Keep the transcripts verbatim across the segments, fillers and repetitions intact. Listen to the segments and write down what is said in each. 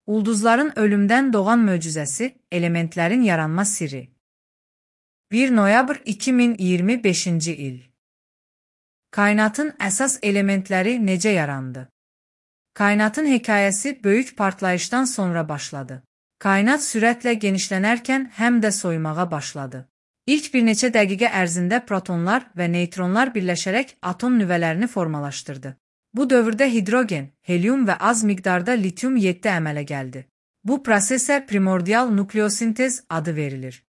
Ulduzların ölümdən doğan möcüzəsi, elementlərin yaranma sirri. bir noyabr iki min iyirmi beşinci il. Kainatın əsas elementləri necə yarandı? Kainatın hekayəsi böyük partlayışdan sonra başladı. Kainat sürətlə genişlənərkən həm də soyumağa başladı. İlk bir neçə dəqiqə ərzində protonlar və neytronlar birləşərək atom nüvələrini formalaşdırdı. Bu dövrdə hidrogen, helium və az miqdarda litium yeddi əmələ gəldi. Bu prosesə primordial nukleosintez adı verilir.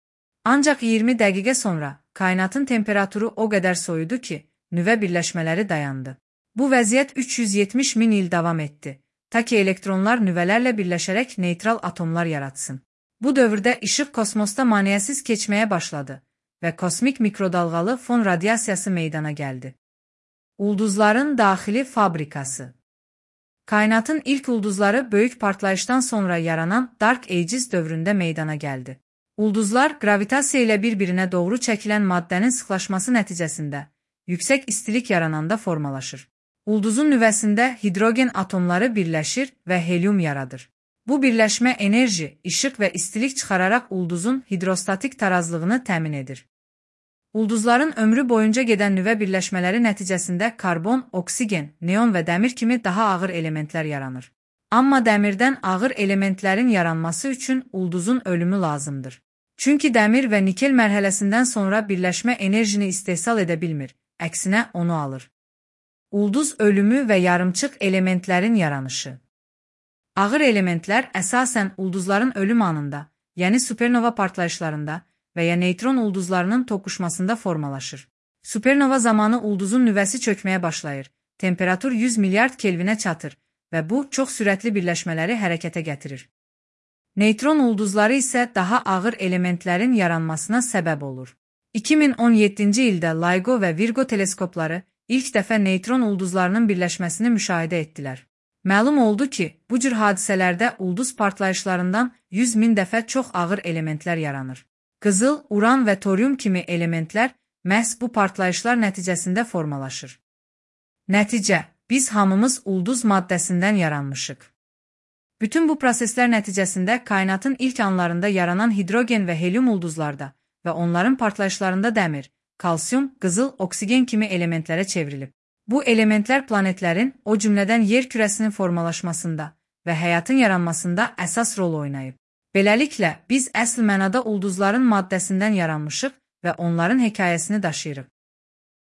Ancaq iyirmi dəqiqə sonra kainatın temperaturu o qədər soyudu ki, nüvə birləşmələri dayandı. Bu vəziyyət üç yüz yetmiş min il davam etdi, ta ki elektronlar nüvələrlə birləşərək neytral atomlar yaratsın. Bu dövrdə işıq kosmosda maneəsiz keçməyə başladı və kosmik mikrodalğalı fon radiasiyası meydana gəldi. Ulduzların daxili fabrikası. Kainatın ilk ulduzları böyük partlayışdan sonra yaranan Dark Ages dövründə meydana gəldi. Ulduzlar gravitasiya ilə bir-birinə doğru çəkilən maddənin sıxlaşması nəticəsində yüksək istilik yarananda formalaşır. Ulduzun nüvəsində hidrogen atomları birləşir və helium yaradır. Bu birləşmə enerji, işıq və istilik çıxararaq ulduzun hidrostatik tarazlığını təmin edir. Ulduzların ömrü boyunca gedən nüvə birləşmələri nəticəsində karbon, oksigen, neon və dəmir kimi daha ağır elementlər yaranır. Amma dəmirdən ağır elementlərin yaranması üçün ulduzun ölümü lazımdır. Çünki dəmir və nikel mərhələsindən sonra birləşmə enerjini istehsal edə bilmir, əksinə onu alır. Ulduz ölümü və yarımçıq elementlərin yaranışı. Ağır elementlər əsasən ulduzların ölüm anında, yəni supernova partlayışlarında və ya neytron ulduzlarının toqquşmasında formalaşır. Supernova zamanı ulduzun nüvəsi çökməyə başlayır, temperatur yüz milyard Kelvinə çatır və bu çox sürətli birləşmələri hərəkətə gətirir. Neytron ulduzları isə daha ağır elementlərin yaranmasına səbəb olur. iki min on yeddinci ildə LIGO və Virgo teleskopları ilk dəfə neytron ulduzlarının birləşməsini müşahidə etdilər. Məlum oldu ki, bu cür hadisələrdə ulduz partlayışlarından yüz min dəfə çox ağır elementlər yaranır. Qızıl, uran və torium kimi elementlər məhz bu partlayışlar nəticəsində formalaşır. Nəticə, biz hamımız ulduz maddəsindən yaranmışıq. Bütün bu proseslər nəticəsində kainatın ilk anlarında yaranan hidrogen və helium ulduzlarda və onların partlayışlarında dəmir, kalsium, qızıl, oksigen kimi elementlərə çevrilib. Bu elementlər planetlərin, o cümlədən yer kürəsinin formalaşmasında və həyatın yaranmasında əsas rol oynayıb. Beləliklə, biz əsl mənada ulduzların maddəsindən yaranmışıq və onların hekayəsini daşıyırıq.